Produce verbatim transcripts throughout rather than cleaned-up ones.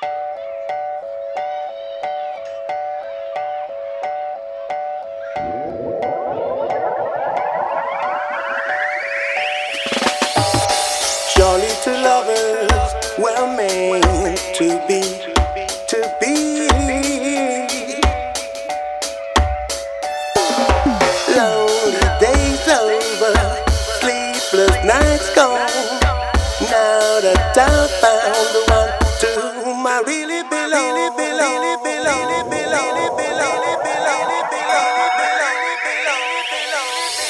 Surely two lovers were meant to be, to be. Lonely days over, sleepless nights gone. Now that I've found the one to whom I really belong, really belong, really belong, really belong, really belong, really belong, really belong, really belong, really belong, really belong.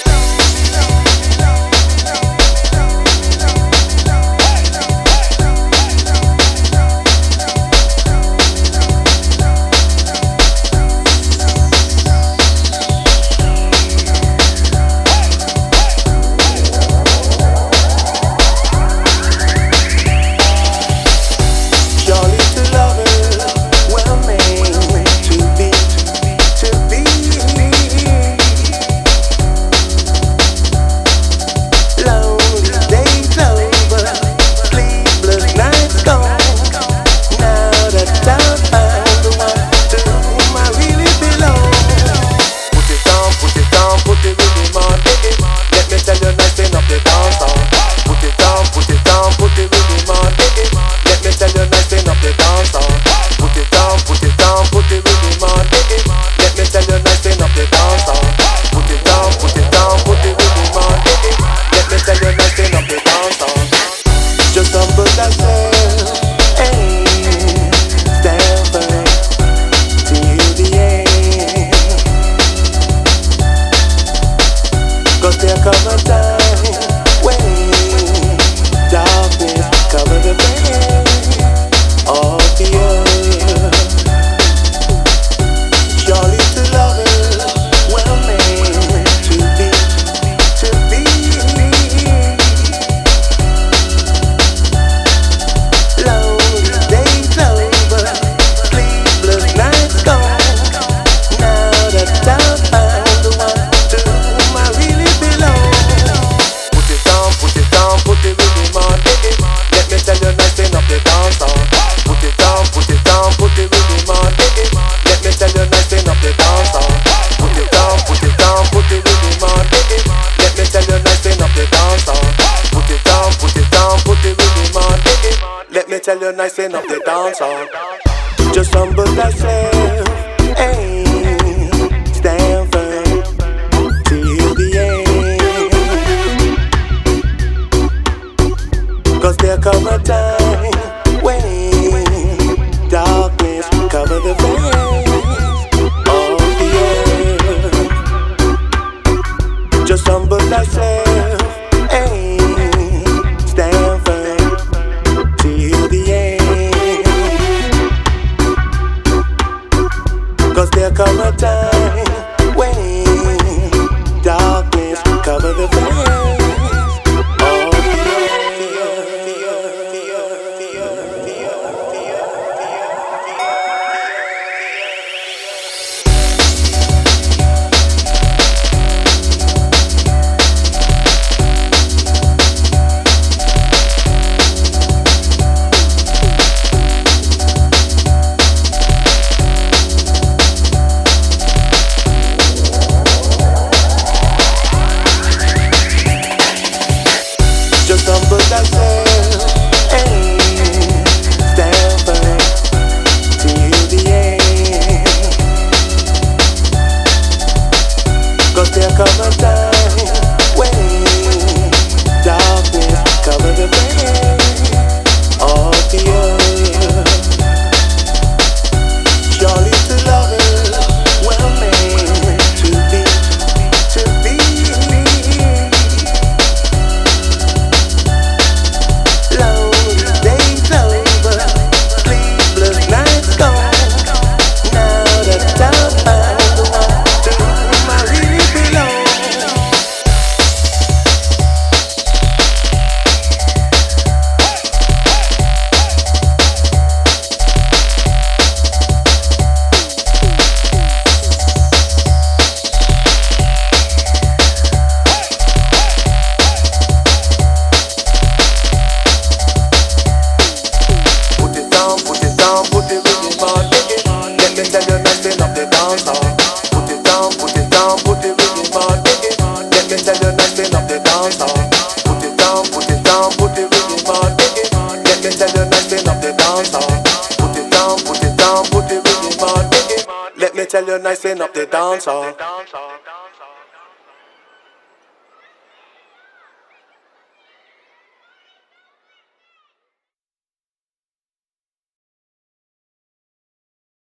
Tell you nice and up the dance on. Just humble thyself and stand firm till the end. Cause there come a time when darkness cover the face of the earth. Just humble thyself and stand firm till the end. Cause there tell you, nicing up the dance hall.